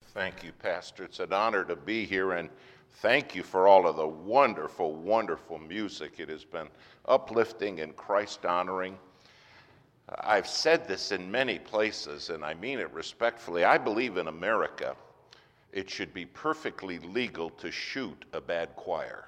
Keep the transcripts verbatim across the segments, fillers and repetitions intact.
Thank you, Pastor. It's an honor to be here, and thank you for all of the wonderful, wonderful music. It has been uplifting and Christ-honoring. I've said this in many places, and I mean it respectfully. I believe in America, it should be perfectly legal to shoot a bad choir.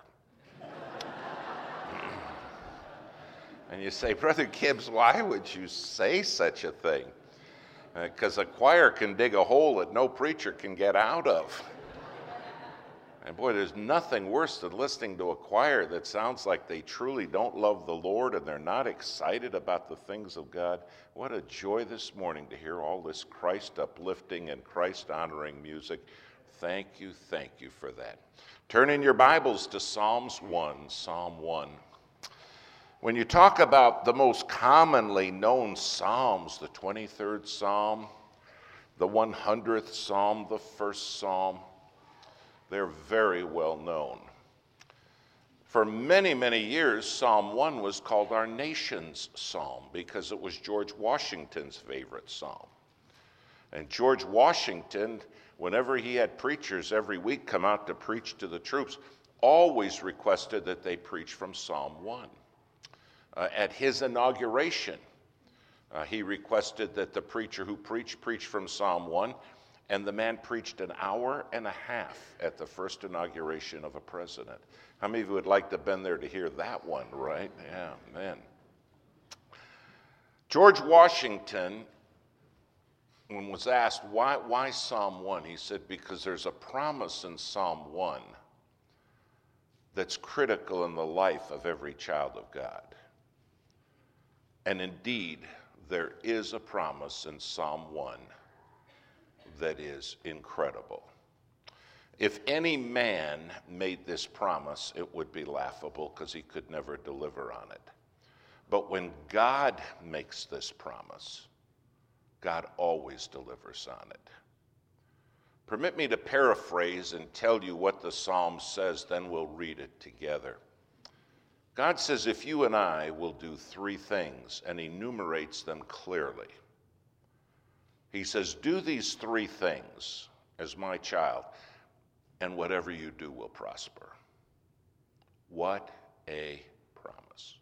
And you say, Brother Gibbs, why would you say such a thing? Because uh, a choir can dig a hole that no preacher can get out of. And boy, there's nothing worse than listening to a choir that sounds like they truly don't love the Lord and they're not excited about the things of God. What a joy this morning to hear all this Christ-uplifting and Christ-honoring music. Thank you, thank you for that. Turn in your Bibles to Psalms one, Psalm one. When you talk about the most commonly known Psalms, the twenty-third Psalm, the one hundredth Psalm, the first Psalm, they're very well known. For many, many years, Psalm one was called our nation's psalm because it was George Washington's favorite psalm. And George Washington, whenever he had preachers every week come out to preach to the troops, always requested that they preach from Psalm one. Uh, at his inauguration, uh, he requested that the preacher who preached preach from Psalm one, and the man preached an hour and a half at the first inauguration of a president. How many of you would like to have been there to hear that one, right? Yeah, man. George Washington, when was asked, why, why Psalm one? He said, because there's a promise in Psalm one that's critical in the life of every child of God. And indeed, there is a promise in Psalm one that is incredible. If any man made this promise, it would be laughable because he could never deliver on it. But when God makes this promise, God always delivers on it. Permit me to paraphrase and tell you what the Psalm says, then we'll read it together. God says, if you and I will do three things, and enumerates them clearly. He says, do these three things as my child, and whatever you do will prosper. What a promise.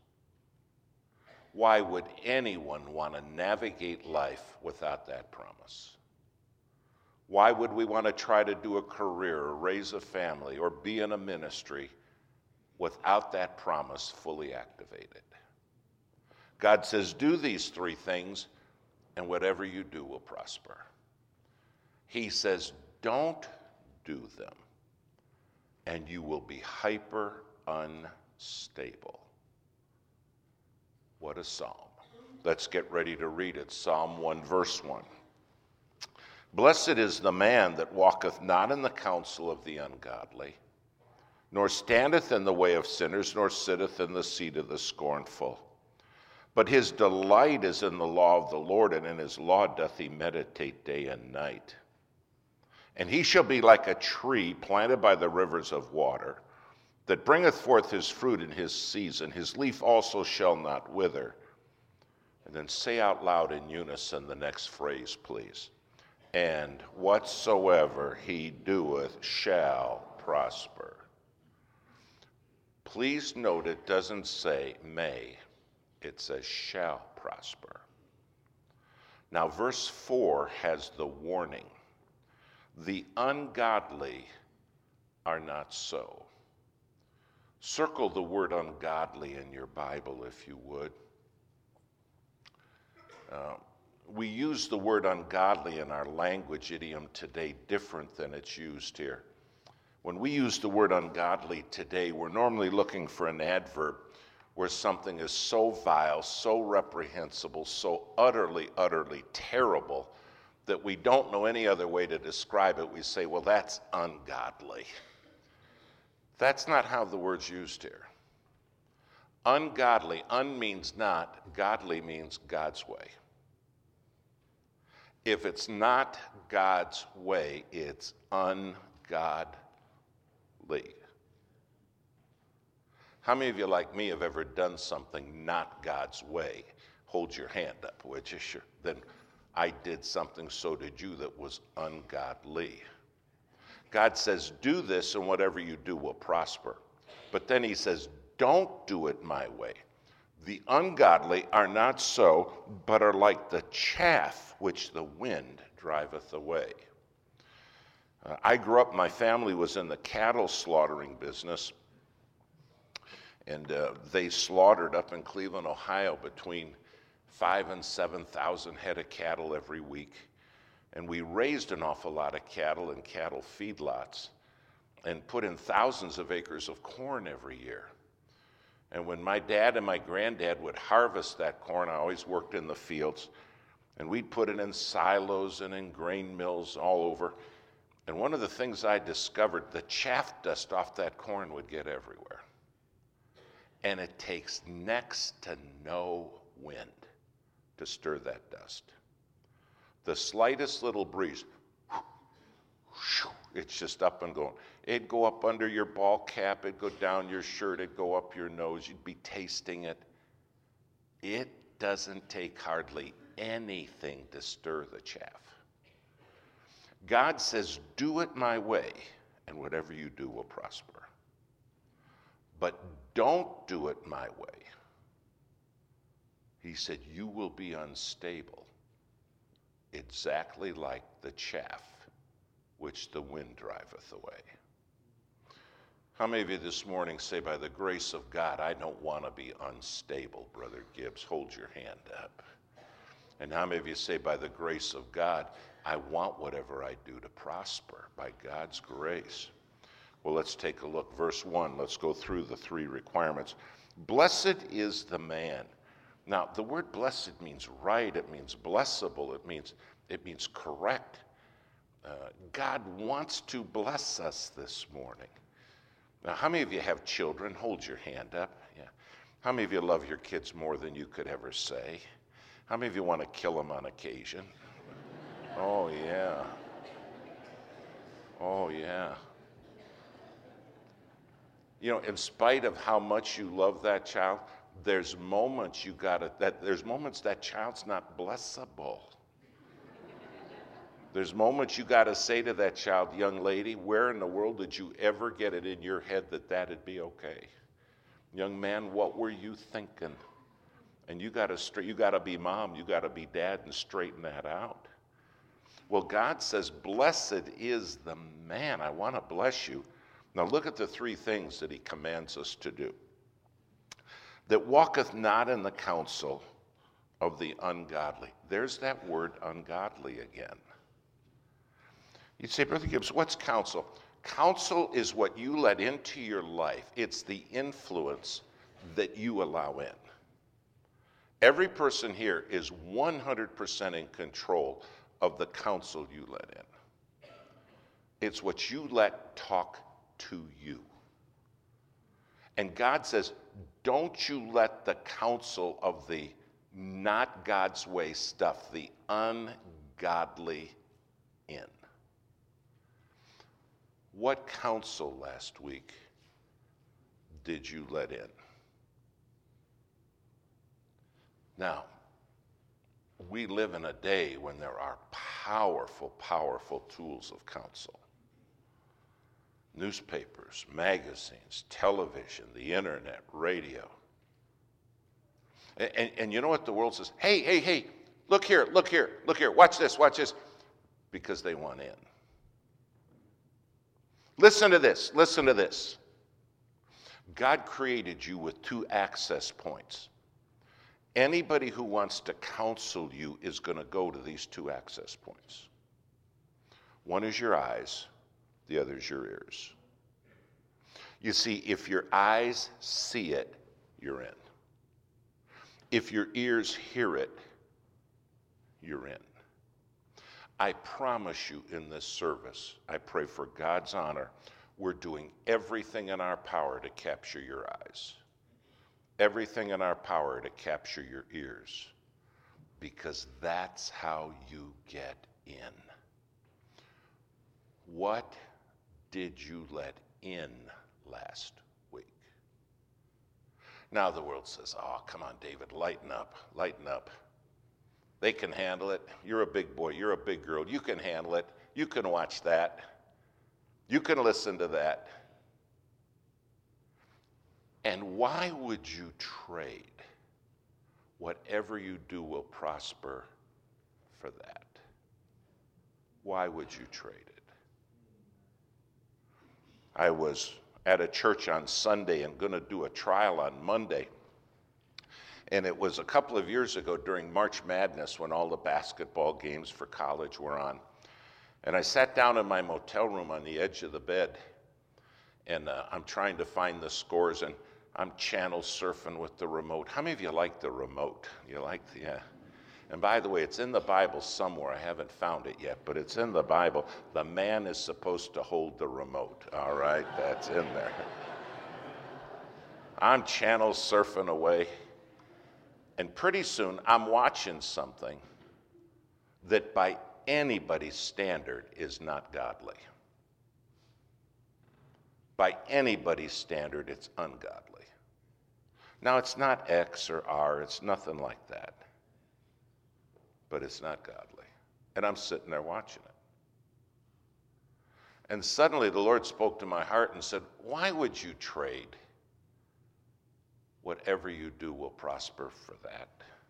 Why would anyone want to navigate life without that promise? Why would we want to try to do a career or raise a family or be in a ministry without that promise fully activated? God says, do these three things, and whatever you do will prosper. He says, don't do them, and you will be hyper unstable. What a psalm. Let's get ready to read it. Psalm one, verse one. Blessed is the man that walketh not in the counsel of the ungodly, nor standeth in the way of sinners, nor sitteth in the seat of the scornful. But his delight is in the law of the Lord, and in his law doth he meditate day and night. And he shall be like a tree planted by the rivers of water, that bringeth forth his fruit in his season. His leaf also shall not wither. And then say out loud in unison the next phrase, please. And whatsoever he doeth shall prosper. Please note it doesn't say may, it says shall prosper. Now verse four has the warning. The ungodly are not so. Circle the word ungodly in your Bible if you would. Uh, we use the word ungodly in our language idiom today different than it's used here. When we use the word ungodly today, we're normally looking for an adverb where something is so vile, so reprehensible, so utterly, utterly terrible that we don't know any other way to describe it. We say, well, that's ungodly. That's not how the word's used here. Ungodly, un means not, godly means God's way. If it's not God's way, it's ungodly. How many of you, like me, have ever done something not God's way? Hold your hand up, would you? Sure. Then I did something, so did you, that was ungodly. God says, do this and whatever you do will prosper. But then he says, don't do it my way. The ungodly are not so, but are like the chaff which the wind driveth away. Uh, I grew up, my family was in the cattle slaughtering business, and uh, they slaughtered up in Cleveland, Ohio, between five and seven thousand head of cattle every week. And we raised an awful lot of cattle in cattle feedlots and put in thousands of acres of corn every year. And when my dad and my granddad would harvest that corn, I always worked in the fields, and we'd put it in silos and in grain mills all over. And one of the things I discovered, the chaff dust off that corn would get everywhere. And it takes next to no wind to stir that dust. The slightest little breeze, it's just up and going. It'd go up under your ball cap, it'd go down your shirt, it'd go up your nose, you'd be tasting it. It doesn't take hardly anything to stir the chaff. God says, do it my way, and whatever you do will prosper. But don't do it my way. He said, you will be unstable, exactly like the chaff which the wind driveth away. How many of you this morning say, by the grace of God, I don't want to be unstable? Brother Gibbs, hold your hand up. And how many of you say, by the grace of God, I want whatever I do to prosper, by God's grace? Well, let's take a look. Verse one, let's go through the three requirements. Blessed is the man. Now, the word blessed means right, it means blessable, it means, it means correct. Uh, God wants to bless us this morning. Now, how many of you have children? Hold your hand up. Yeah. How many of you love your kids more than you could ever say? How many of you want to kill them on occasion? Oh, yeah. Oh, yeah. You know, in spite of how much you love that child, there's moments you gotta, that there's moments that child's not blessable. There's moments you gotta say to that child, young lady, where in the world did you ever get it in your head that that'd be okay? Young man, what were you thinking? And you gotta straight, you gotta be mom, you gotta be dad and straighten that out. Well, God says, blessed is the man. I want to bless you. Now look at the three things that he commands us to do. That walketh not in the counsel of the ungodly. There's that word ungodly again. You'd say, Brother Gibbs, what's counsel? Counsel is what you let into your life. It's the influence that you allow in. Every person here is one hundred percent in control of the counsel you let in. It's what you let talk to you. And God says, don't you let the counsel of the not God's way stuff, the ungodly, in. What counsel last week did you let in? Now, we live in a day when there are powerful, powerful tools of counsel. Newspapers, magazines, television, the internet, radio. And, and, and you know what the world says? Hey, hey, hey, look here, look here, look here, watch this, watch this. Because they want in. Listen to this, listen to this. God created you with two access points. Anybody who wants to counsel you is going to go to these two access points. One is your eyes, the other is your ears. You see, if your eyes see it, you're in. If your ears hear it, you're in. I promise you in this service, I pray for God's honor, we're doing everything in our power to capture your eyes. Everything in our power to capture your ears, because that's how you get in. What did you let in last week? Now the world says, oh, come on, David, lighten up, lighten up. They can handle it. You're a big boy, you're a big girl, you can handle it. You can watch that. You can listen to that. And why would you trade whatever you do will prosper for that? Why would you trade it? I was at a church on Sunday and going to do a trial on Monday. And it was a couple of years ago during March Madness when all the basketball games for college were on. And I sat down in my motel room on the edge of the bed, and uh, I'm trying to find the scores, and I'm channel surfing with the remote. How many of you like the remote? You like the, yeah. And by the way, it's in the Bible somewhere. I haven't found it yet, but it's in the Bible. The man is supposed to hold the remote. All right, that's in there. I'm channel surfing away. And pretty soon, I'm watching something that by anybody's standard is not godly. By anybody's standard, it's ungodly. Now, it's not X or R, it's nothing like that. But it's not godly. And I'm sitting there watching it. And suddenly the Lord spoke to my heart and said, why would you trade? Whatever you do will prosper for that.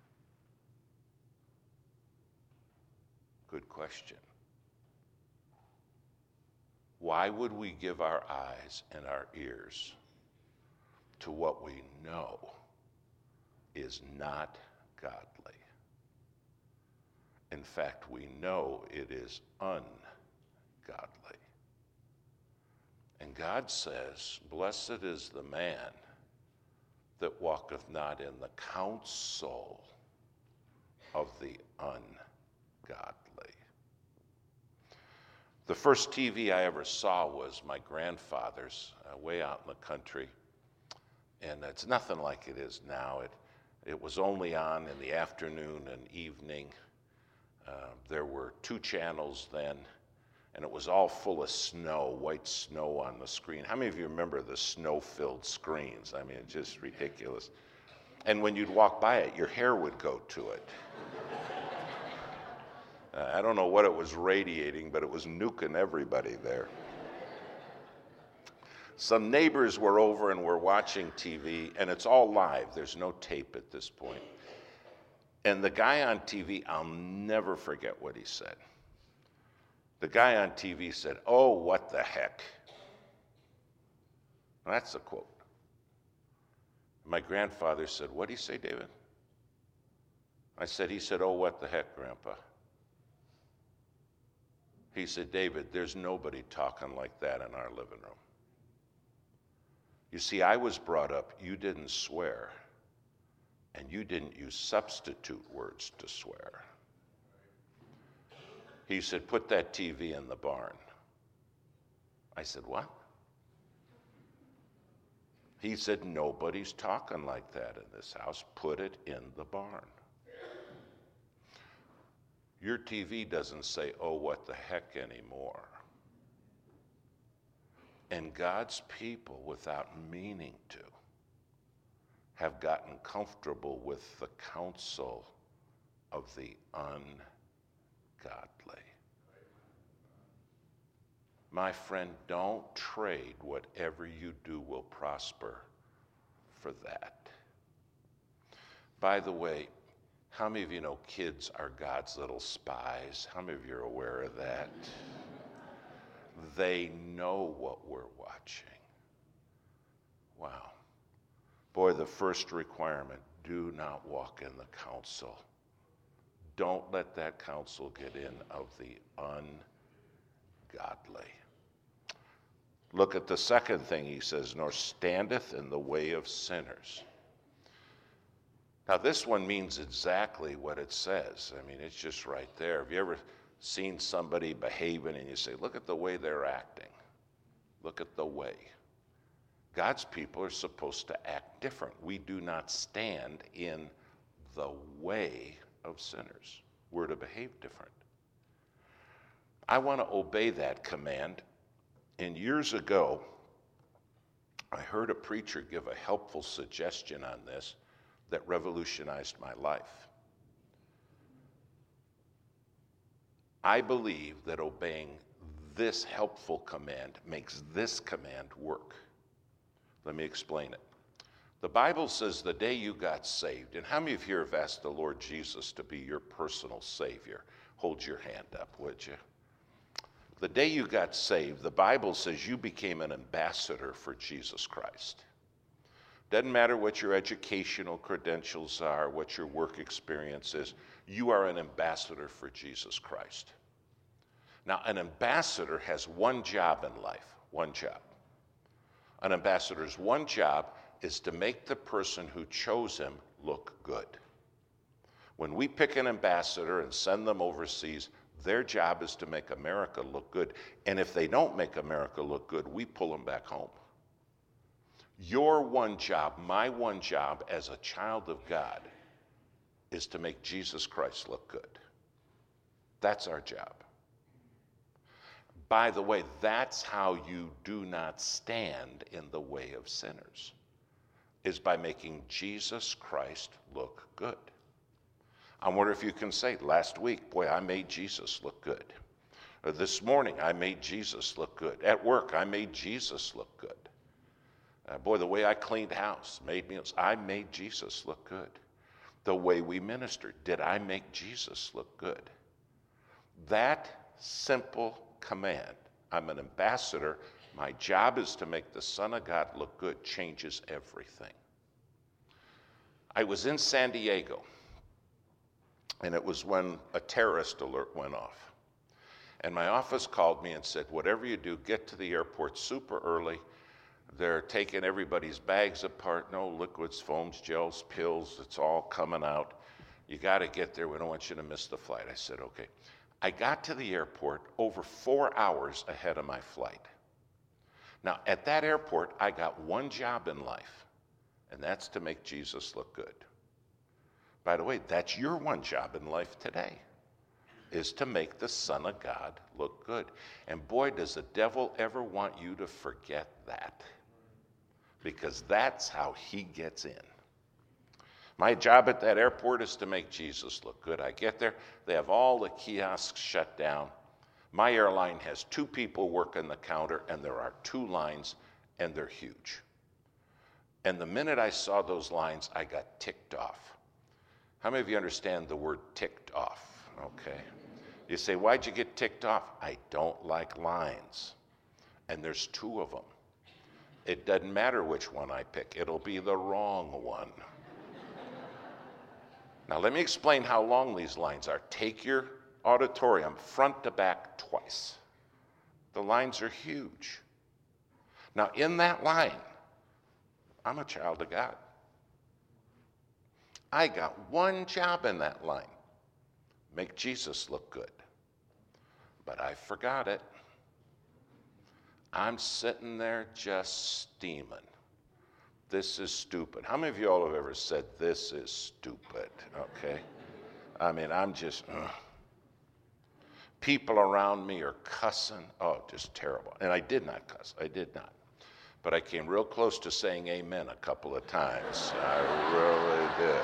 Good question. Why would we give our eyes and our ears to what we know is not godly? In fact, we know it is ungodly. And God says, blessed is the man that walketh not in the counsel of the ungodly. The first T V I ever saw was my grandfather's, uh, way out in the country. And it's nothing like it is now. It, it was only on in the afternoon and evening. Uh, there were two channels then, and it was all full of snow, white snow on the screen. How many of you remember the snow-filled screens? I mean, it's just ridiculous. And when you'd walk by it, your hair would go to it. uh, I don't know what it was radiating, but it was nuking everybody there. Some neighbors were over and were watching T V, and it's all live. There's no tape at this point. And the guy on T V, I'll never forget what he said. The guy on T V said, oh, what the heck. That's a quote. My grandfather said, what'd he say, David? I said, he said, oh, what the heck, Grandpa? He said, David, there's nobody talking like that in our living room. You see, I was brought up, you didn't swear, and you didn't use substitute words to swear. He said, put that T V in the barn. I said, what? He said, nobody's talking like that in this house. Put it in the barn. Your T V doesn't say, oh, what the heck anymore. And God's people, without meaning to, have gotten comfortable with the counsel of the ungodly. My friend, don't trade whatever you do will prosper for that. By the way, how many of you know kids are God's little spies? How many of you are aware of that? They know what we're watching. Wow. Boy, the first requirement, do not walk in the counsel. Don't let that counsel get in of the ungodly. Look at the second thing he says, nor standeth in the way of sinners. Now this one means exactly what it says. I mean, it's just right there. Have you ever seen somebody behaving and you say, look at the way they're acting? Look at the way. God's people are supposed to act different. We do not stand in the way of sinners. We're to behave different. I want to obey that command. And years ago, I heard a preacher give a helpful suggestion on this that revolutionized my life. I believe that obeying this helpful command makes this command work. Let me explain it. The Bible says the day you got saved, and how many of you have asked the Lord Jesus to be your personal Savior? Hold your hand up, would you? The day you got saved, the Bible says you became an ambassador for Jesus Christ. Doesn't matter what your educational credentials are, what your work experience is, you are an ambassador for Jesus Christ. Now, an ambassador has one job in life, one job. An ambassador's one job is to make the person who chose him look good. When we pick an ambassador and send them overseas, their job is to make America look good. And if they don't make America look good, we pull them back home. Your one job, my one job as a child of God, is to make Jesus Christ look good. That's our job. By the way, that's how you do not stand in the way of sinners, is by making Jesus Christ look good. I wonder if you can say, last week, boy, I made Jesus look good. Or this morning, I made Jesus look good. At work, I made Jesus look good. Uh, boy, the way I cleaned house, made meals, I made Jesus look good. The way we ministered, did I make Jesus look good? That simple command, I'm an ambassador, my job is to make the Son of God look good, changes everything. I was in San Diego, and it was when a terrorist alert went off. And my office called me and said, whatever you do, get to the airport super early. They're taking everybody's bags apart, no liquids, foams, gels, pills, it's all coming out. You got to get there, we don't want you to miss the flight. I said, okay. I got to the airport over four hours ahead of my flight. Now, at that airport, I got one job in life, and that's to make Jesus look good. By the way, that's your one job in life today, is to make the Son of God look good. And boy, does the devil ever want you to forget that, because that's how he gets in. My job at that airport is to make Jesus look good. I get there, they have all the kiosks shut down. My airline has two people working the counter, and there are two lines, and they're huge. And the minute I saw those lines, I got ticked off. How many of you understand the word ticked off? Okay. You say, why'd you get ticked off? I don't like lines. And there's two of them. It doesn't matter which one I pick. It'll be the wrong one. Now, let me explain how long these lines are. Take your auditorium front to back twice. The lines are huge. Now, in that line, I'm a child of God. I got one job in that line, make Jesus look good. But I forgot it. I'm sitting there just steaming. This is stupid. How many of you all have ever said, this is stupid, okay? I mean, I'm just, ugh. People around me are cussing. Oh, just terrible. And I did not cuss. I did not. But I came real close to saying amen a couple of times. I really did.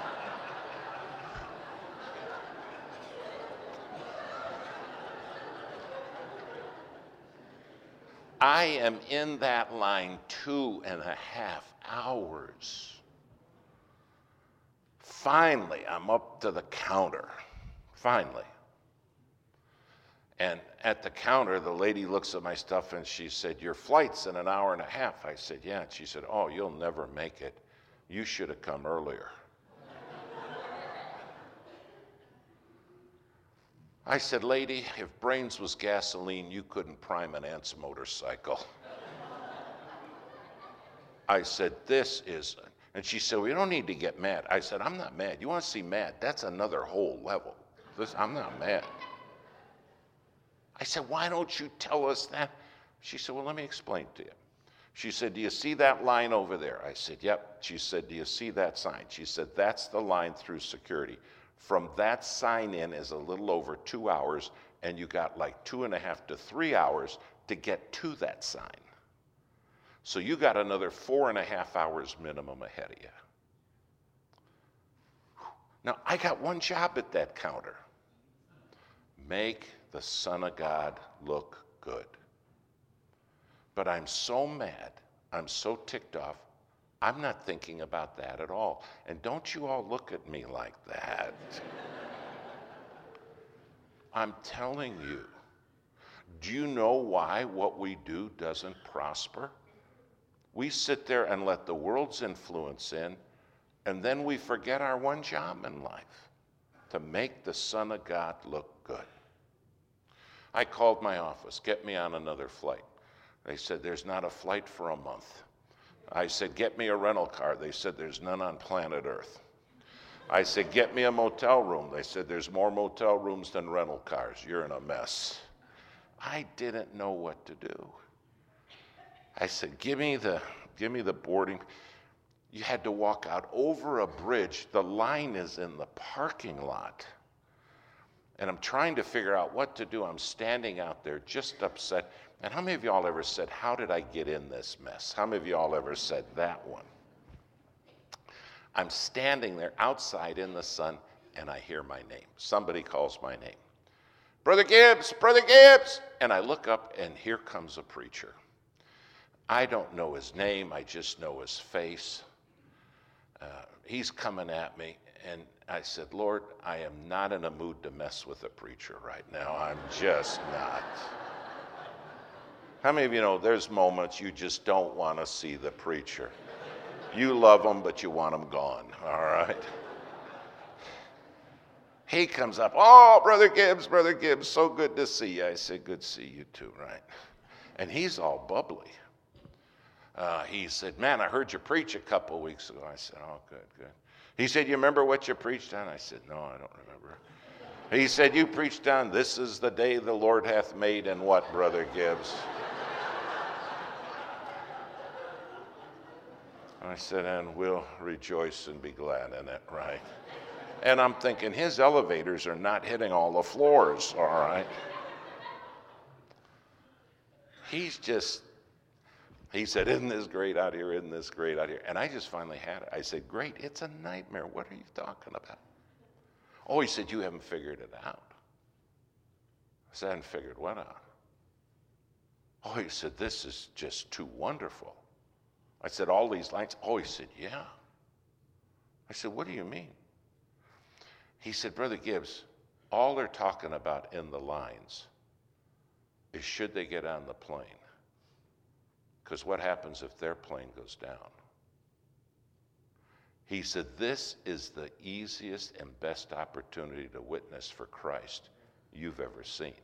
I am in that line two and a half hours. Finally, I'm up to the counter. Finally. And at the counter, the lady looks at my stuff and she said, your flight's in an hour and a half. I said, yeah. And she said, oh, you'll never make it. You should have come earlier. I said, lady, if brains was gasoline, you couldn't prime an ant's motorcycle. I said, this is, and she said, well, you don't need to get mad. I said, I'm not mad. You want to see mad? That's another whole level. This, I'm not mad. I said, why don't you tell us that? She said, well, let me explain to you. She said, do you see that line over there? I said, yep. She said, do you see that sign? She said, that's the line through security. From that sign in is a little over two hours, and you got like two and a half to three hours to get to that sign. So you got another four and a half hours minimum ahead of you. Now, I got one job at that counter. Make the Son of God look good. But I'm so mad, I'm so ticked off, I'm not thinking about that at all. And don't you all look at me like that. I'm telling you. Do you know why what we do doesn't prosper? We sit there and let the world's influence in, and then we forget our one job in life, to make the Son of God look good. I called my office, get me on another flight. They said, there's not a flight for a month. I said, get me a rental car. They said, there's none on planet Earth. I said, get me a motel room. They said, there's more motel rooms than rental cars. You're in a mess. I didn't know what to do. I said, give me the, give me the boarding. You had to walk out over a bridge. The line is in the parking lot. And I'm trying to figure out what to do. I'm standing out there just upset. And how many of y'all ever said, how did I get in this mess? How many of y'all ever said that one? I'm standing there outside in the sun, and I hear my name. Somebody calls my name. Brother Gibbs, Brother Gibbs. And I look up, and here comes a preacher. I don't know his name. I just know his face. Uh, he's coming at me, and I said, Lord, I am not in a mood to mess with a preacher right now. I'm just not. How many of you know there's moments you just don't want to see the preacher? You love him, but you want him gone, all right? He comes up, oh, Brother Gibbs, Brother Gibbs, so good to see you. I said, good to see you too, right? And he's all bubbly. Uh, he said, man, I heard you preach a couple of weeks ago. I said, oh, good, good. He said, you remember what you preached on? I said, no, I don't remember. He said, you preached on, this is the day the Lord hath made, and what, Brother Gibbs? I said, and we'll rejoice and be glad in it, right? And I'm thinking, his elevators are not hitting all the floors, all right? He's just, he said, isn't this great out here? Isn't this great out here? And I just finally had it. I said, great, it's a nightmare. What are you talking about? Oh, he said, you haven't figured it out. I said, I haven't figured what out? Oh, he said, this is just too wonderful. I said, all these lines? Oh, he said, yeah. I said, what do you mean? He said, Brother Gibbs, all they're talking about in the lines is should they get on the plane? Because what happens if their plane goes down? He said, this is the easiest and best opportunity to witness for Christ you've ever seen.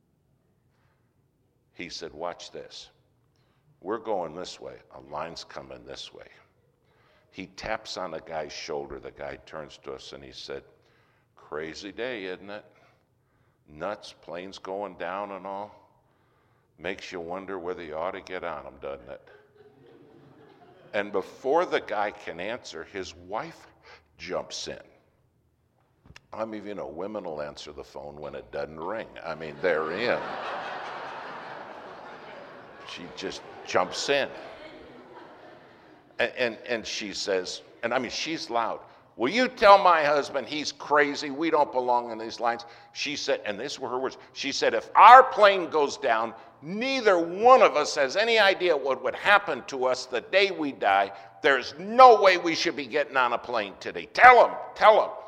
He said, watch this. We're going this way. A line's coming this way. He taps on the guy's shoulder. The guy turns to us and he said, crazy day, isn't it? Nuts, planes going down and all. Makes you wonder whether you ought to get on them, doesn't it? And before the guy can answer, his wife jumps in. I mean, you know, women will answer the phone when it doesn't ring. I mean, they're in. She just jumps in. And, and, and she says, and I mean, she's loud. Will you tell my husband he's crazy? We don't belong in these lines. She said, and these were her words, she said, if our plane goes down, neither one of us has any idea what would happen to us the day we die. There's no way we should be getting on a plane today. Tell him, tell him.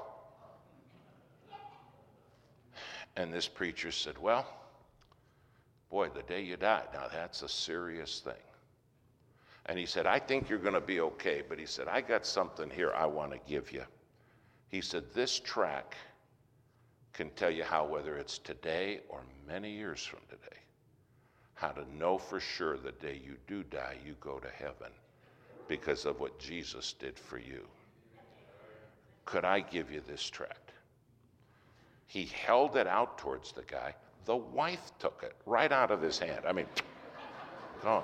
And this preacher said, well, boy, the day you die, now that's a serious thing. And he said, I think you're going to be okay. But he said, I got something here I want to give you. He said, this track can tell you how, whether it's today or many years from today, how to know for sure the day you do die, you go to heaven because of what Jesus did for you. Could I give you this tract? He held it out towards the guy. The wife took it right out of his hand. I mean, gone.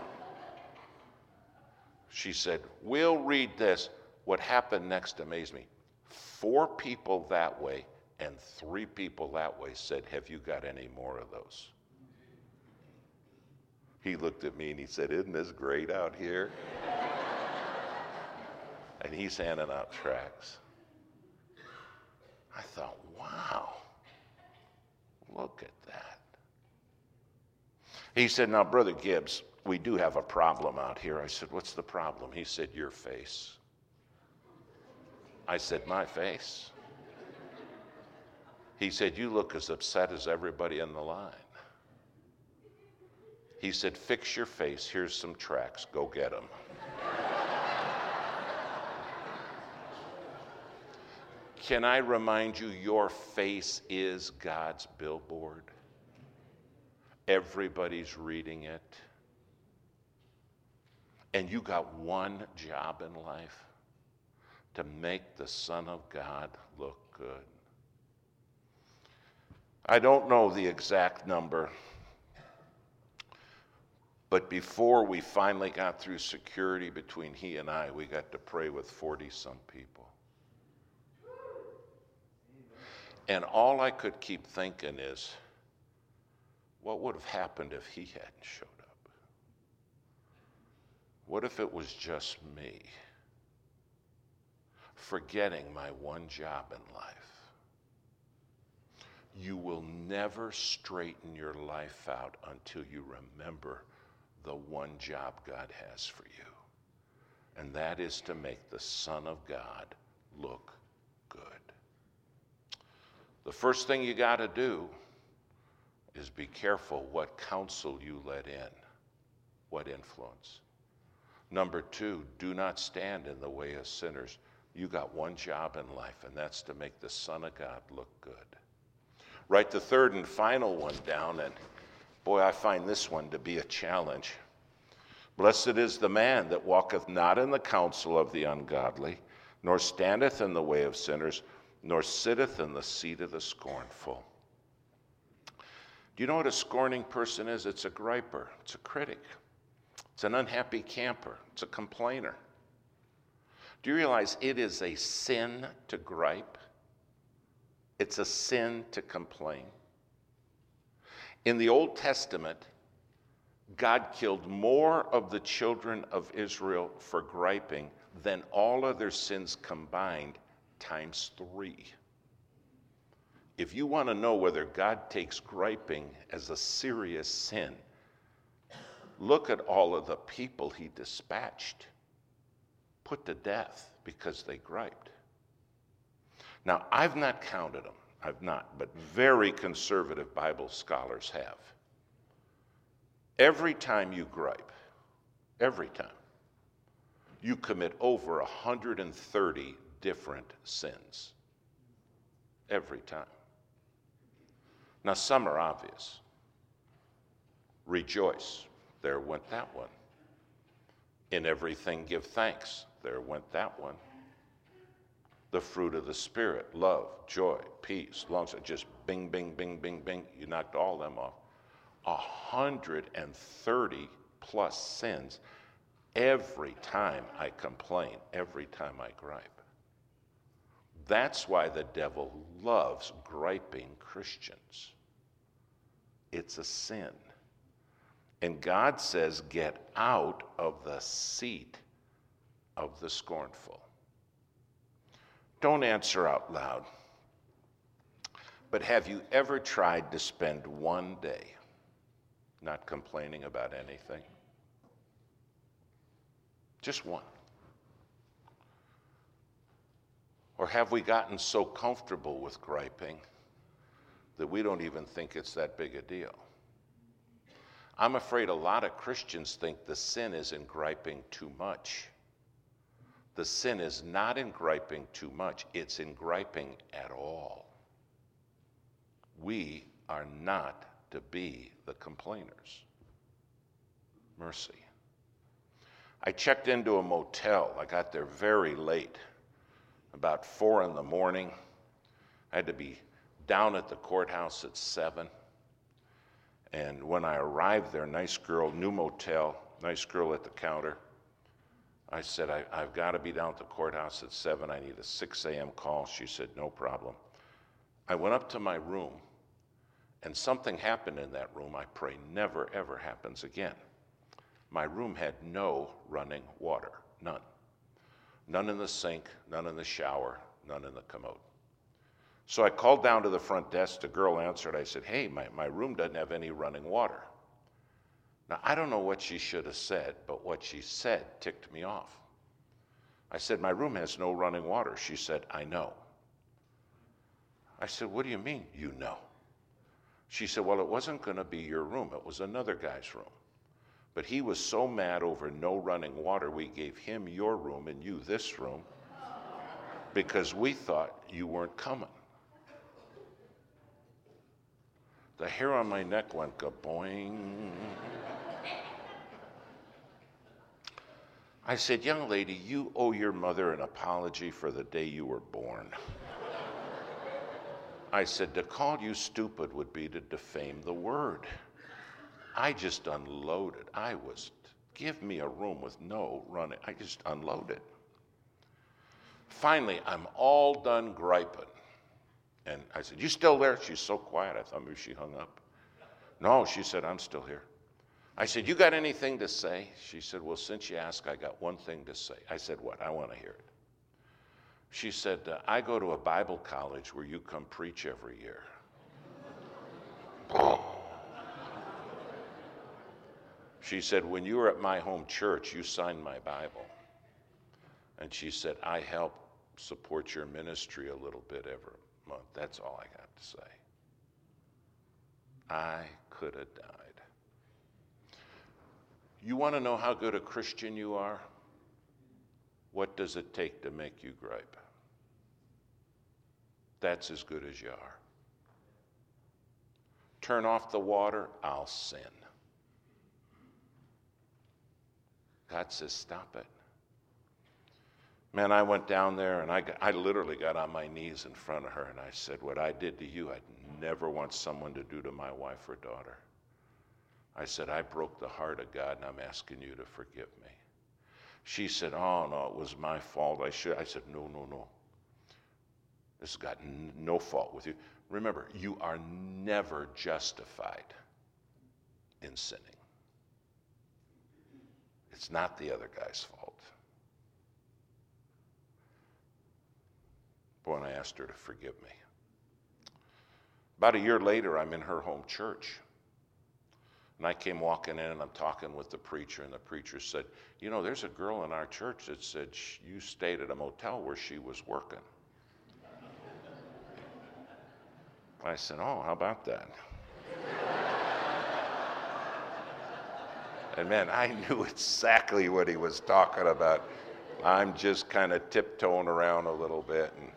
She said, we'll read this. What happened next amazed me. Four people that way and three people that way said, have you got any more of those? He looked at me and he said, isn't this great out here? And he's handing out tracts. I thought, wow, look at that. He said, now, Brother Gibbs, we do have a problem out here. I said, what's the problem? He said, your face. I said, my face? He said, you look as upset as everybody in the line. He said, fix your face. Here's some tracts. Go get them. Can I remind you, your face is God's billboard? Everybody's reading it. And you got one job in life: to make the Son of God look good. I don't know the exact number, but before we finally got through security between he and I, we got to pray with forty-some people. And all I could keep thinking is, what would have happened if he hadn't showed up? What if it was just me, forgetting my one job in life? You will never straighten your life out until you remember the one job God has for you, and that is to make the Son of God look good. The first thing you got to do is be careful what counsel you let in, what influence. Number two, do not stand in the way of sinners. You got one job in life, and that's to make the Son of God look good. Write the third and final one down, and boy, I find this one to be a challenge. Blessed is the man that walketh not in the counsel of the ungodly, nor standeth in the way of sinners, nor sitteth in the seat of the scornful. Do you know what a scorning person is? It's a griper. It's a critic. It's an unhappy camper. It's a complainer. Do you realize it is a sin to gripe? It's a sin to complain. In the Old Testament, God killed more of the children of Israel for griping than all other sins combined times three. If you want to know whether God takes griping as a serious sin, look at all of the people he dispatched, put to death because they griped. Now, I've not counted them. I've not, but very conservative Bible scholars have. Every time you gripe, every time, you commit over one hundred thirty different sins. Every time. Now, some are obvious. Rejoice. There went that one. In everything give thanks. There went that one. The fruit of the Spirit, love, joy, peace, long suffering, just bing, bing, bing, bing, bing. You knocked all them off. one hundred thirty plus sins every time I complain, every time I gripe. That's why the devil loves griping Christians. It's a sin. And God says, get out of the seat of the scornful. Don't answer out loud. But have you ever tried to spend one day not complaining about anything? Just one. Or have we gotten so comfortable with griping that we don't even think it's that big a deal? I'm afraid a lot of Christians think the sin is in griping too much. The sin is not in griping too much, it's in griping at all. We are not to be the complainers. Mercy. I checked into a motel. I got there very late, about four in the morning. I had to be down at the courthouse at seven. And when I arrived there, nice girl, new motel, nice girl at the counter. I said, I, I've got to be down at the courthouse at seven. I need a six a.m. call. She said, no problem. I went up to my room, and something happened in that room I pray never, ever happens again. My room had no running water, none. None in the sink, none in the shower, none in the commode. So I called down to the front desk. The girl answered. I said, hey, my, my room doesn't have any running water. Now, I don't know what she should have said, but what she said ticked me off. I said, my room has no running water. She said, I know. I said, what do you mean, you know? She said, well, it wasn't going to be your room. It was another guy's room. But he was so mad over no running water, we gave him your room and you this room because we thought you weren't coming. The hair on my neck went ga-boing. I said, young lady, you owe your mother an apology for the day you were born. I said, to call you stupid would be to defame the word. I just unloaded. I was, give me a room with no running. I just unloaded. Finally, I'm all done griping. And I said, you still there? She's so quiet, I thought maybe she hung up. No, she said, I'm still here. I said, you got anything to say? She said, well, since you ask, I got one thing to say. I said, what? I want to hear it. She said, uh, I go to a Bible college where you come preach every year. She said, when you were at my home church, you signed my Bible. And she said, I help support your ministry a little bit every month. That's all I got to say. I could have died. You want to know how good a Christian you are? What does it take to make you gripe? That's as good as you are. Turn off the water, I'll sin. God says, stop it. Man, I went down there and I, got, I literally got on my knees in front of her and I said, what I did to you, I'd never want someone to do to my wife or daughter. I said, I broke the heart of God and I'm asking you to forgive me. She said, oh, no, it was my fault. I should. I said, no, no, no. This has got n- no fault with you. Remember, you are never justified in sinning. It's not the other guy's fault. Boy, and I asked her to forgive me. About a year later, I'm in her home church. And I came walking in and I'm talking with the preacher, and the preacher said, you know, there's a girl in our church that said you stayed at a motel where she was working. I said, oh, how about that? And man, I knew exactly what he was talking about. I'm just kind of tiptoeing around a little bit. And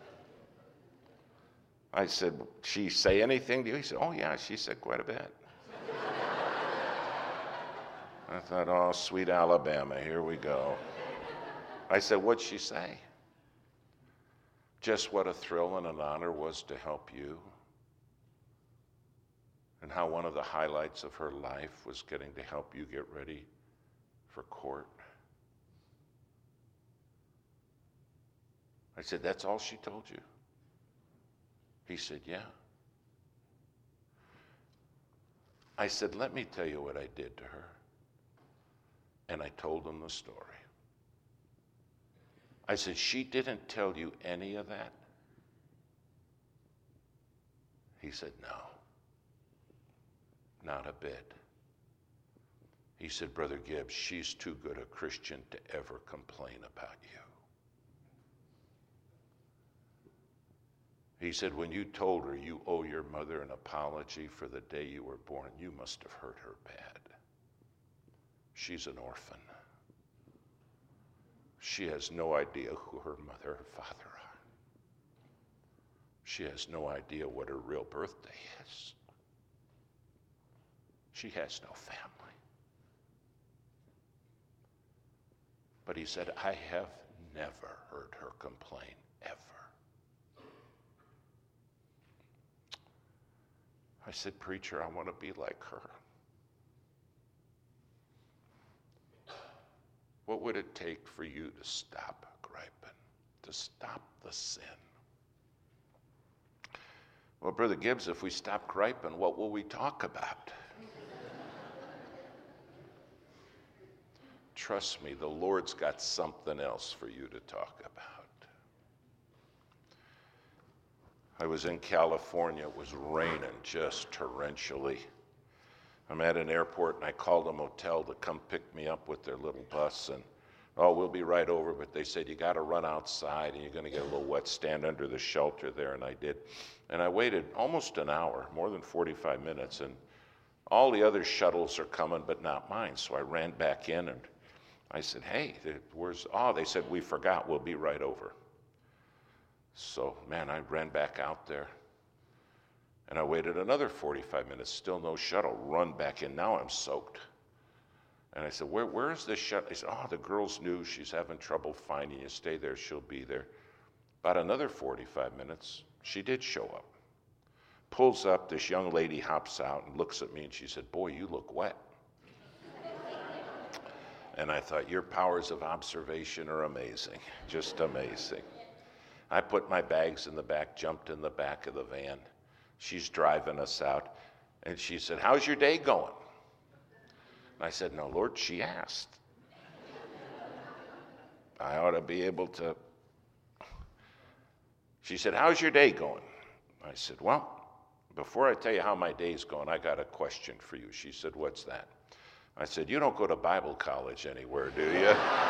I said, she say anything to you? He said, oh yeah, she said quite a bit. I thought, oh, sweet Alabama, here we go. I said, what'd she say? Just what a thrill and an honor was to help you. And how one of the highlights of her life was getting to help you get ready for court. I said, that's all she told you? He said, yeah. I said, let me tell you what I did to her. And I told him the story. I said, she didn't tell you any of that? He said, no. Not a bit. He said, Brother Gibbs, she's too good a Christian to ever complain about you. He said, when you told her you owe your mother an apology for the day you were born, you must have hurt her bad. She's an orphan. She has no idea who her mother or father are. She has no idea what her real birthday is. She has no family. But he said, I have never heard her complain, ever. I said, preacher, I want to be like her. What would it take for you to stop griping, to stop the sin? Well, Brother Gibbs, if we stop griping, what will we talk about? Trust me, the Lord's got something else for you to talk about. I was in California. It was raining just torrentially. I'm at an airport, and I called a motel to come pick me up with their little bus, and oh, we'll be right over, but they said, you got to run outside, and you're going to get a little wet, stand under the shelter there, and I did. And I waited almost an hour, more than forty-five minutes, and all the other shuttles are coming, but not mine, so I ran back in, and I said, hey, where's, oh, they said, we forgot, we'll be right over. So, man, I ran back out there, and I waited another forty-five minutes, still no shuttle, run back in, now I'm soaked. And I said, where, where is this shuttle? They said, oh, the girl's new, she's having trouble finding you, stay there, she'll be there. About another forty-five minutes, she did show up. Pulls up, this young lady hops out and looks at me, and she said, boy, you look wet. And I thought, your powers of observation are amazing, just amazing. I put my bags in the back, jumped in the back of the van. She's driving us out, and she said, how's your day going? And I said, no, Lord, she asked. I ought to be able to. She said, how's your day going? I said, well, before I tell you how my day's going, I got a question for you. She said, what's that? I said, you don't go to Bible college anywhere, do you?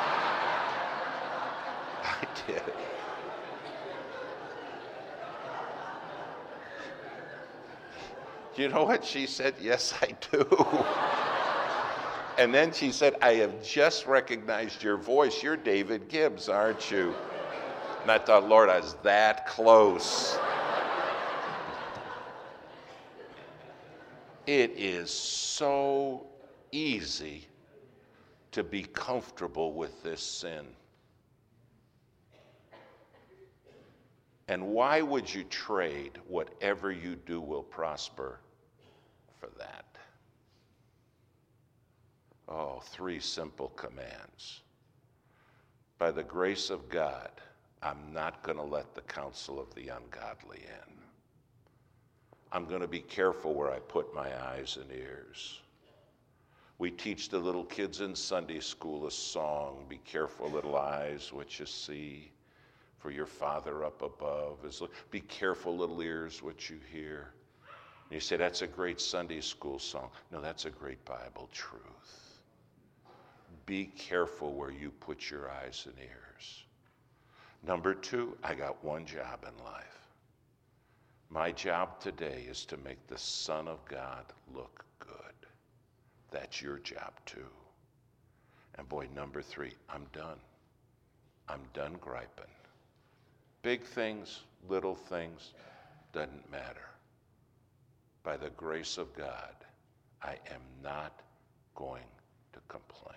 I did. You know what she said? Yes, I do. And then she said, I have just recognized your voice. You're David Gibbs, aren't you? And I thought, Lord, I was that close. It is so easy to be comfortable with this sin. And why would you trade whatever you do will prosper for that? Oh, three simple commands. By the grace of God, I'm not going to let the counsel of the ungodly in. I'm going to be careful where I put my eyes and ears. We teach the little kids in Sunday school a song, be careful, little eyes, what you see, for your Father up above is look. Be careful, little ears, what you hear. And you say, that's a great Sunday school song. No, that's a great Bible truth. Be careful where you put your eyes and ears. Number two, I got one job in life. My job today is to make the Son of God look good. That's your job too. And boy, number three, I'm done. I'm done griping. Big things, little things, doesn't matter. By the grace of God, I am not going to complain.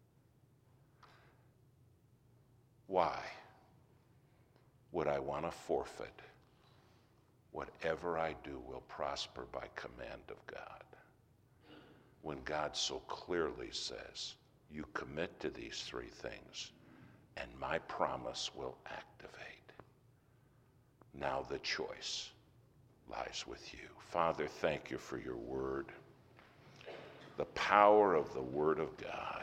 Why would I want to forfeit? Whatever I do will prosper by command of God. When God so clearly says, you commit to these three things, and my promise will activate. Now the choice lies with you. Father, thank you for your word. The power of the word of God.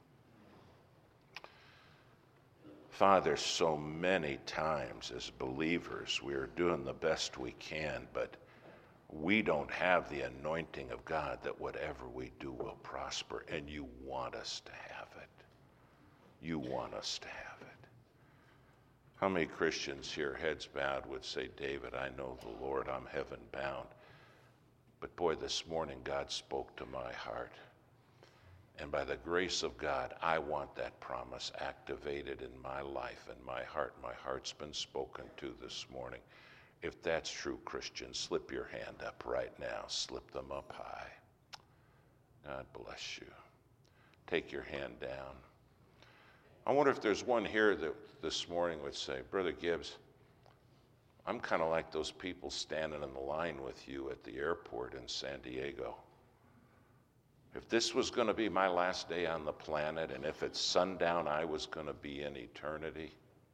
Father, so many times as believers, we are doing the best we can, but we don't have the anointing of God that whatever we do will prosper, and you want us to have it. You want us to have it. How many Christians here, heads bowed, would say, David, I know the Lord, I'm heaven bound. But boy, this morning God spoke to my heart. And by the grace of God, I want that promise activated in my life and my heart. My heart's been spoken to this morning. If that's true, Christian, slip your hand up right now. Slip them up high. God bless you. Take your hand down. I wonder if there's one here that this morning would say, Brother Gibbs, I'm kind of like those people standing in the line with you at the airport in San Diego. If this was going to be my last day on the planet, and if it's sundown, I was going to be in eternity,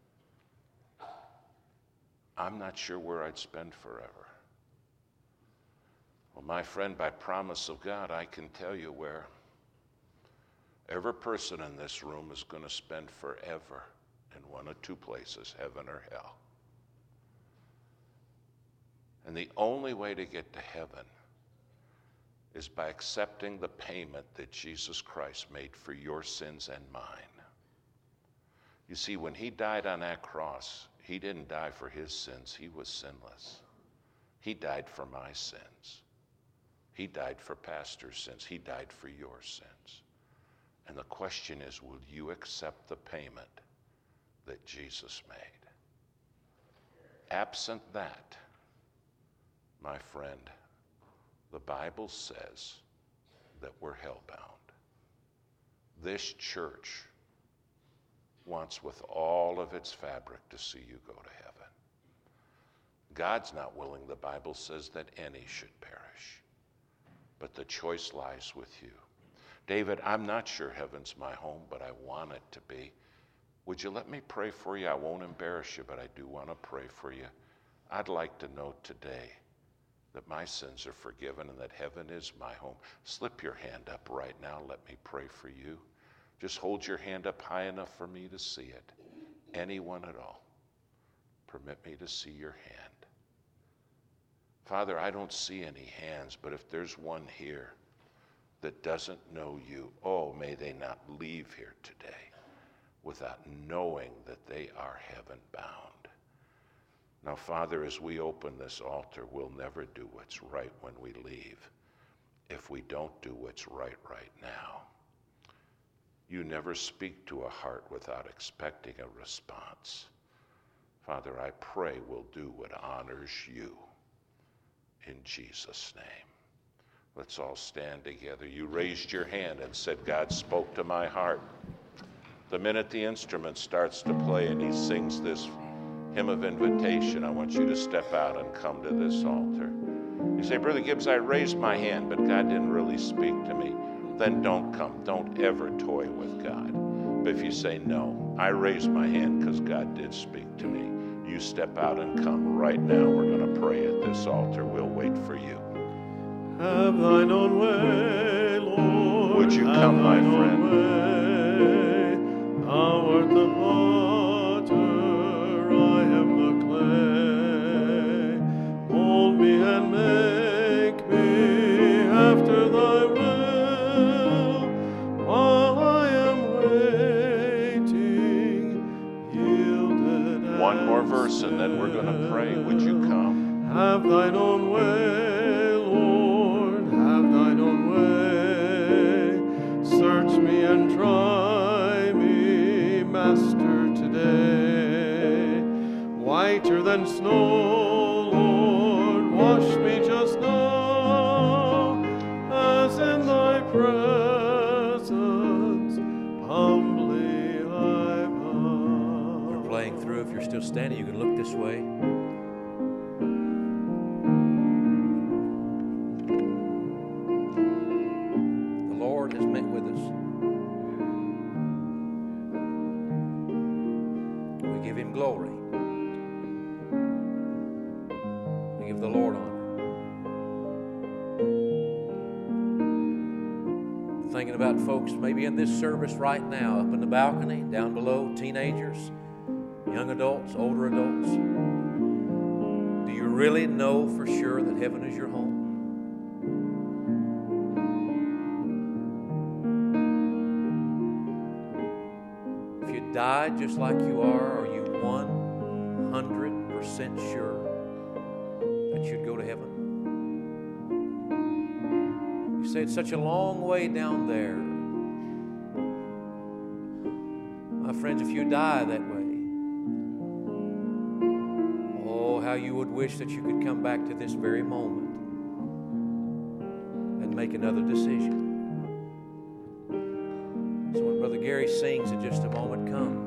I'm not sure where I'd spend forever. Well, my friend, by promise of God, I can tell you where. Every person in this room is going to spend forever in one of two places, heaven or hell. And the only way to get to heaven is by accepting the payment that Jesus Christ made for your sins and mine. You see, when he died on that cross, he didn't die for his sins. He was sinless. He died for my sins. He died for pastor's sins. He died for your sins. And the question is, will you accept the payment that Jesus made? Absent that, my friend, the Bible says that we're hellbound. This church wants with all of its fabric to see you go to heaven. God's not willing, the Bible says, that any should perish. But the choice lies with you. David, I'm not sure heaven's my home, but I want it to be. Would you let me pray for you? I won't embarrass you, but I do want to pray for you. I'd like to know today that my sins are forgiven and that heaven is my home. Slip your hand up right now. Let me pray for you. Just hold your hand up high enough for me to see it. Anyone at all. Permit me to see your hand. Father, I don't see any hands, but if there's one here that doesn't know you, oh, may they not leave here today without knowing that they are heaven bound. Now, Father, as we open this altar, we'll never do what's right when we leave if we don't do what's right right now. You never speak to a heart without expecting a response. Father, I pray we'll do what honors you in Jesus' name. Let's all stand together. You raised your hand and said, God spoke to my heart. The minute the instrument starts to play and he sings this hymn of invitation, I want you to step out and come to this altar. You say, Brother Gibbs, I raised my hand, but God didn't really speak to me. Then don't come. Don't ever toy with God. But if you say, no, I raised my hand because God did speak to me, you step out and come right now. We're going to pray at this altar. We'll wait for you. Have thine own way, Lord. Would you come, my friend? Way. Thou art the potter, I am the clay. Mold me and make me after thy will, while I am waiting, yielded. One more verse and then we're going to pray. Would you come? Have thine own way, Lord, have thine own way. Search me and try me, Master, today. Whiter than snow, Lord, wash me just now, as in thy presence humbly I bow. We're playing through. If you're still standing, you can look this way. Has met with us. We give him glory. We give the Lord honor. Thinking about folks maybe in this service right now, up in the balcony, down below, teenagers, young adults, older adults. Do you really know for sure that heaven is your home? Died just like you are, are you one hundred percent sure that you'd go to heaven? You say it's such a long way down there. My friends, if you die that way, oh, how you would wish that you could come back to this very moment and make another decision. So when Brother Gary sings in just a moment, come.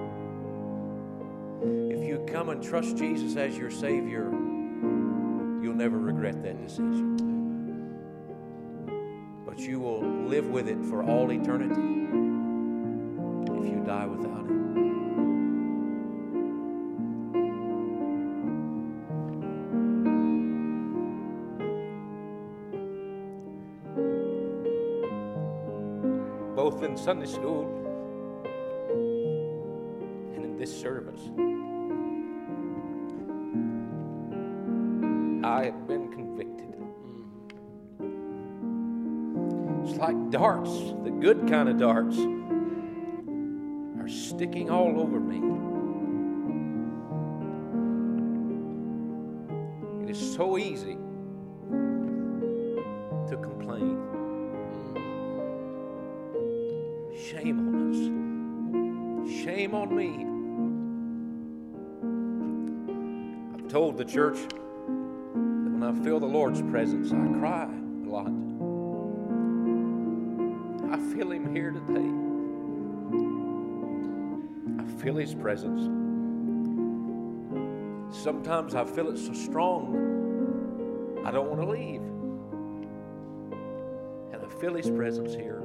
If you come and trust Jesus as your Savior, you'll never regret that decision. But you will live with it for all eternity if you die without Him. Both in Sunday school and in this service, I have been convicted like darts, the good kind of darts, are sticking all over me. It is so easy to complain. Shame on us. Shame on me. I've told the church that when I feel the Lord's presence, I cry a lot. I feel Him here today. I feel His presence. Sometimes I feel it so strong that I don't want to leave. And I feel His presence here.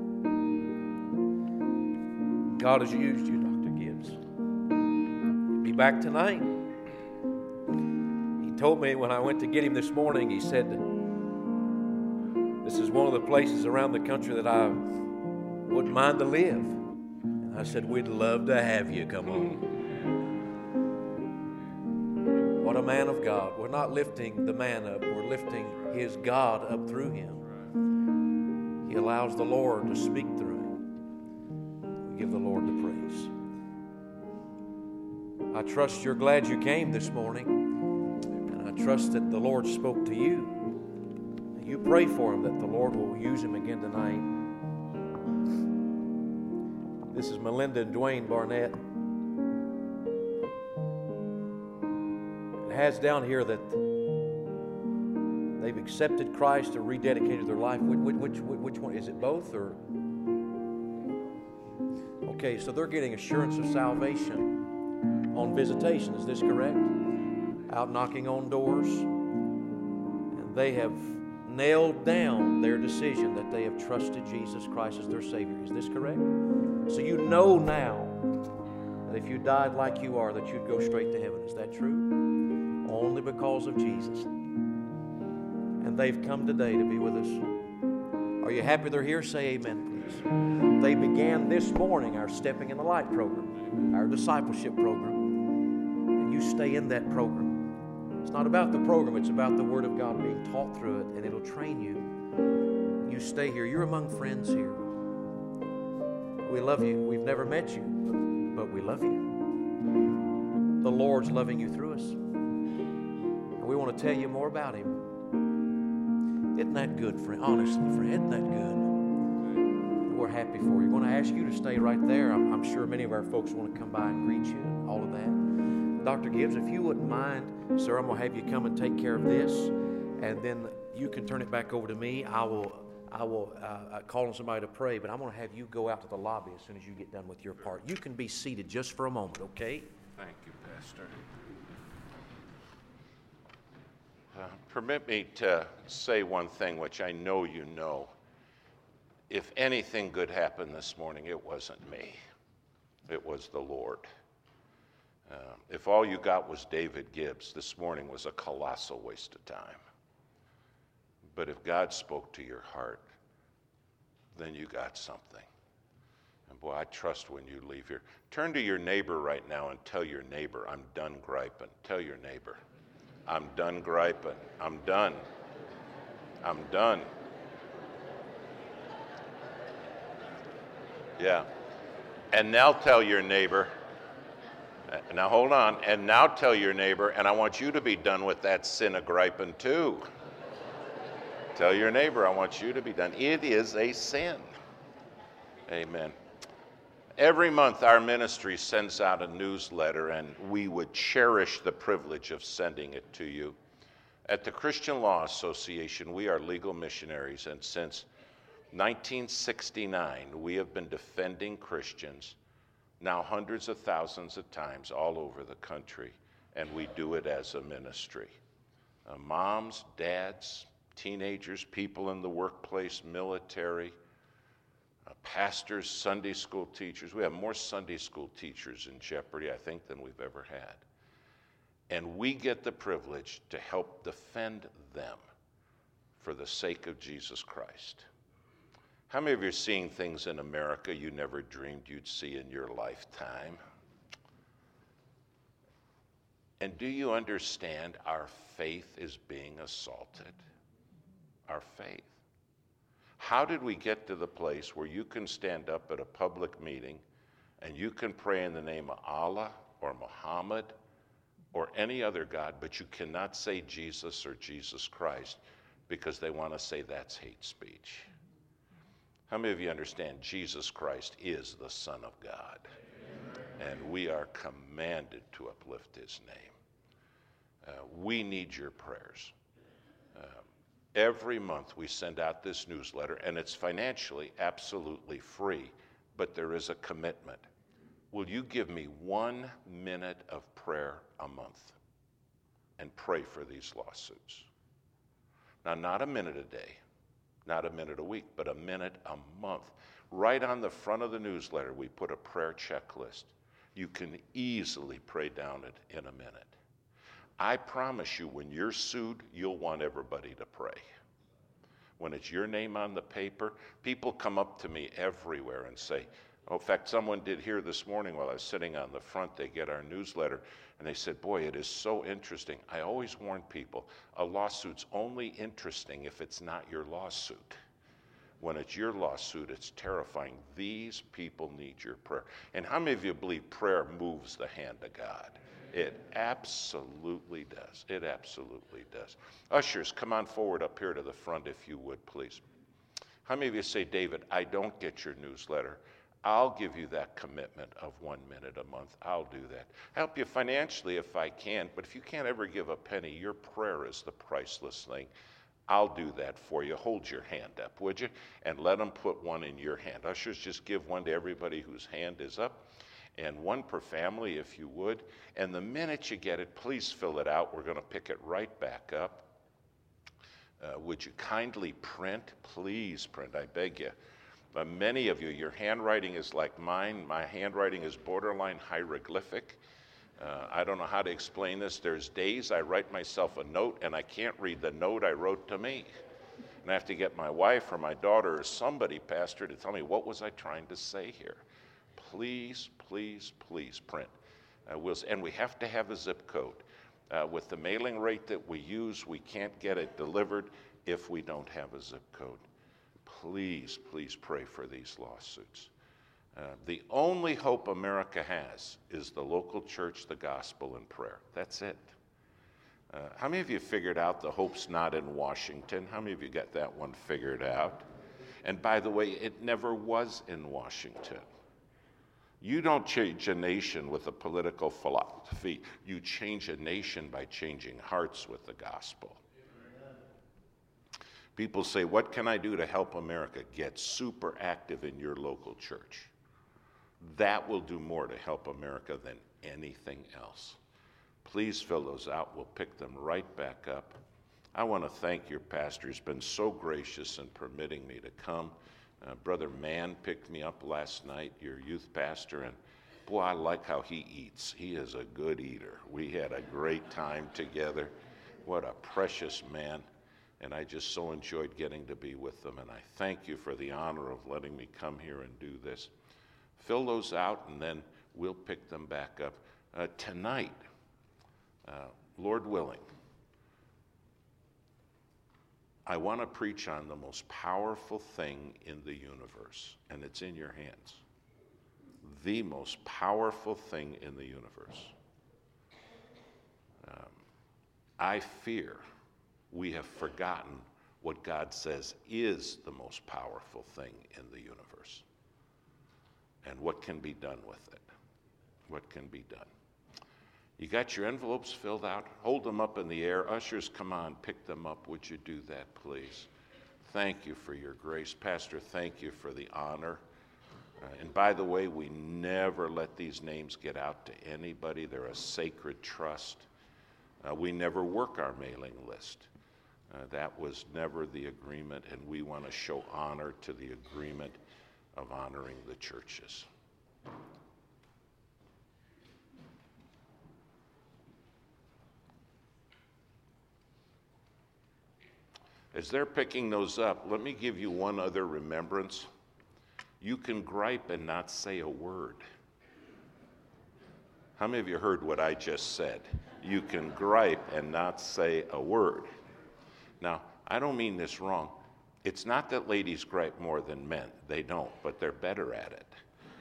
God has used you, Doctor Gibbs. Be back tonight. He told me when I went to get him this morning, he said, this is one of the places around the country that I wouldn't mind to live. And I said, we'd love to have you. Come on. What a man of God. We're not lifting the man up. We're lifting his God up through him. He allows the Lord to speak through him. We give the Lord the praise. I trust you're glad you came this morning. And I trust that the Lord spoke to you. You pray for him that the Lord will use him again tonight. This is Melinda and Dwayne Barnett. It has down here that they've accepted Christ or rededicated their life. Which, which, which one? Is it both? Or okay, so they're getting assurance of salvation on visitation. Is this correct? Out knocking on doors. And they have nailed down their decision that they have trusted Jesus Christ as their Savior. Is this correct? So you know now that if you died like you are, that you'd go straight to heaven. Is that true? Only because of Jesus. And they've come today to be with us. Are you happy they're here? Say amen, please. They began this morning our Stepping in the Light program, our discipleship program. And you stay in that program. It's not about the program, it's about the Word of God being taught through it, and it'll train you. You stay here. You're among friends here. We love you. We've never met you, but we love you. The Lord's loving you through us. And we want to tell you more about Him. Isn't that good, friend? Honestly, friend, isn't that good? We're happy for you. We're going to ask you to stay right there. I'm, I'm sure many of our folks want to come by and greet you, all of that. Doctor Gibbs, if you wouldn't mind, sir, I'm going to have you come and take care of this, and then you can turn it back over to me. I will I will uh, call on somebody to pray, but I'm going to have you go out to the lobby as soon as you get done with your part. You can be seated just for a moment, okay? Thank you, Pastor. Uh, permit me to say one thing which I know you know. If anything good happened this morning, it wasn't me. It was the Lord. Uh, if all you got was David Gibbs, this morning was a colossal waste of time. But if God spoke to your heart, then you got something. And boy, I trust when you leave here. Turn to your neighbor right now and tell your neighbor, I'm done griping. Tell your neighbor, I'm done griping. I'm done. I'm done. Yeah. And now tell your neighbor, now hold on, and now tell your neighbor, and I want you to be done with that sin of griping too. Tell your neighbor, I want you to be done. It is a sin. Amen. Every month our ministry sends out a newsletter, and we would cherish the privilege of sending it to you. At the Christian Law Association, we are legal missionaries, and since nineteen sixty-nine, we have been defending Christians now hundreds of thousands of times all over the country, and we do it as a ministry. Uh, moms, dads, teenagers, people in the workplace, military, uh, pastors, Sunday school teachers. We have more Sunday school teachers in Jeopardy, I think, than we've ever had. And we get the privilege to help defend them for the sake of Jesus Christ. How many of you are seeing things in America you never dreamed you'd see in your lifetime? And do you understand our faith is being assaulted? Our faith. How did we get to the place where you can stand up at a public meeting and you can pray in the name of Allah or Muhammad or any other God, but you cannot say Jesus or Jesus Christ because they want to say that's hate speech? How many of you understand Jesus Christ is the Son of God? Amen. And we are commanded to uplift his name. Uh, we need your prayers. Uh, every month we send out this newsletter, and it's financially absolutely free, but there is a commitment. Will you give me one minute of prayer a month and pray for these lawsuits? Now, not a minute a day, not a minute a week, but a minute a month. Right on the front of the newsletter, we put a prayer checklist. You can easily pray down it in a minute. I promise you, when you're sued, you'll want everybody to pray. When it's your name on the paper, people come up to me everywhere and say, oh, in fact, someone did here this morning while I was sitting on the front. They get our newsletter, and they said, boy, it is so interesting. I always warn people, a lawsuit's only interesting if it's not your lawsuit. When it's your lawsuit, it's terrifying. These people need your prayer. And how many of you believe prayer moves the hand of God? It absolutely does. It absolutely does. Ushers, come on forward up here to the front if you would, please. How many of you say, David, I don't get your newsletter? I'll give you that commitment of one minute a month. I'll do that. Help you financially if I can, but if you can't ever give a penny, your prayer is the priceless thing. I'll do that for you. Hold your hand up, would you? And let them put one in your hand. Ushers, just give one to everybody whose hand is up, and one per family if you would. And the minute you get it, please fill it out. We're going to pick it right back up. Uh, would you kindly print? Please print, I beg you. Uh, many of you, your handwriting is like mine. My handwriting is borderline hieroglyphic. Uh, I don't know how to explain this. There's days I write myself a note and I can't read the note I wrote to me. And I have to get my wife or my daughter or somebody, pastor, to tell me what was I trying to say here. Please, please, please print. Uh, we'll, and we have to have a zip code. Uh, with the mailing rate that we use, we can't get it delivered if we don't have a zip code. Please, please pray for these lawsuits. Uh, the only hope America has is the local church, the gospel, and prayer. That's it. Uh, how many of you figured out the hope's not in Washington? How many of you got that one figured out? And by the way, it never was in Washington. You don't change a nation with a political philosophy. You change a nation by changing hearts with the gospel. People say, what can I do to help America? Get super active in your local church. That will do more to help America than anything else. Please fill those out. We'll pick them right back up. I want to thank your pastor. He's been so gracious in permitting me to come. Uh, Brother Mann picked me up last night, your youth pastor, and boy, I like how he eats. He is a good eater. We had a great time together. What a precious man. And I just so enjoyed getting to be with them. And I thank you for the honor of letting me come here and do this. Fill those out, and then we'll pick them back up. Uh, tonight, uh, Lord willing, I want to preach on the most powerful thing in the universe, and it's in your hands. The most powerful thing in the universe. Um, I fear we have forgotten what God says is the most powerful thing in the universe. And what can be done with it? What can be done? You got your envelopes filled out? Hold them up in the air. Ushers, come on, pick them up. Would you do that, please? Thank you for your grace. Pastor, thank you for the honor. Uh, and by the way, we never let these names get out to anybody. They're a sacred trust. Uh, we never work our mailing list. Uh, that was never the agreement, and we want to show honor to the agreement of honoring the churches. As they're picking those up, let me give you one other remembrance. You can gripe and not say a word. How many of you heard what I just said? You can gripe and not say a word. Now, I don't mean this wrong. It's not that ladies gripe more than men. They don't, but they're better at it.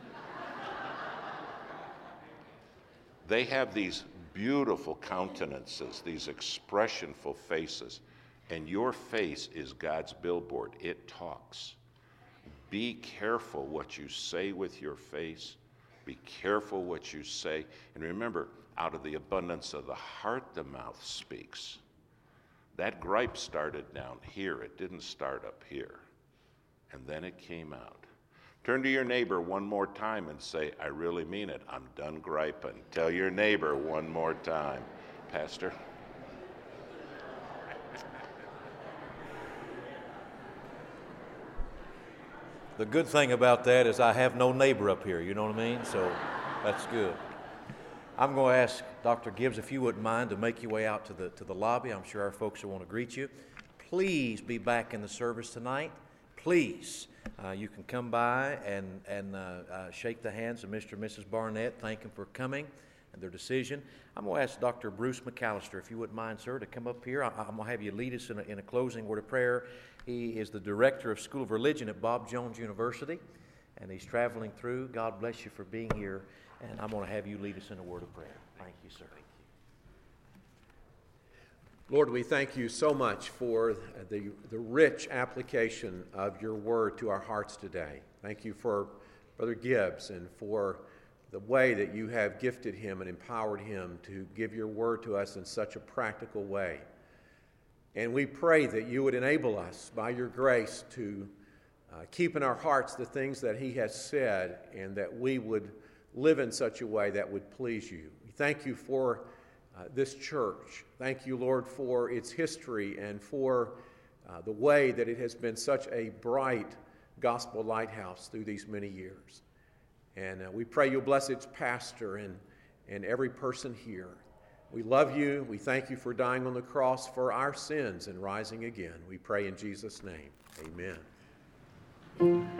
They have these beautiful countenances, these expressionful faces, and your face is God's billboard. It talks. Be careful what you say with your face. Be careful what you say. And remember, out of the abundance of the heart, the mouth speaks. That gripe started down here. It didn't start up here. And then it came out. Turn to your neighbor one more time and say, I really mean it. I'm done griping. Tell your neighbor one more time. Pastor? The good thing about that is I have no neighbor up here, you know what I mean? So that's good. I'm going to ask Doctor Gibbs, if you wouldn't mind, to make your way out to the to the lobby. I'm sure our folks will want to greet you. Please be back in the service tonight. Please. Uh, you can come by and, and uh, uh, shake the hands of Mister and Missus Barnett, thank them for coming and their decision. I'm going to ask Doctor Bruce McAllister, if you wouldn't mind, sir, to come up here. I, I'm going to have you lead us in a, in a closing word of prayer. He is the director of School of Religion at Bob Jones University, and he's traveling through. God bless you for being here, and I'm going to have you lead us in a word of prayer. Thank you, sir. Lord, we thank you so much for the, the rich application of your word to our hearts today. Thank you for Brother Gibbs and for the way that you have gifted him and empowered him to give your word to us in such a practical way. And we pray that you would enable us by your grace to uh, keep in our hearts the things that he has said, and that we would live in such a way that would please you. We thank you for Uh, this church. Thank you, Lord, for its history and for uh, the way that it has been such a bright gospel lighthouse through these many years. And uh, we pray you'll bless its pastor and, and every person here. We love you. We thank you for dying on the cross for our sins and rising again. We pray in Jesus' name. Amen.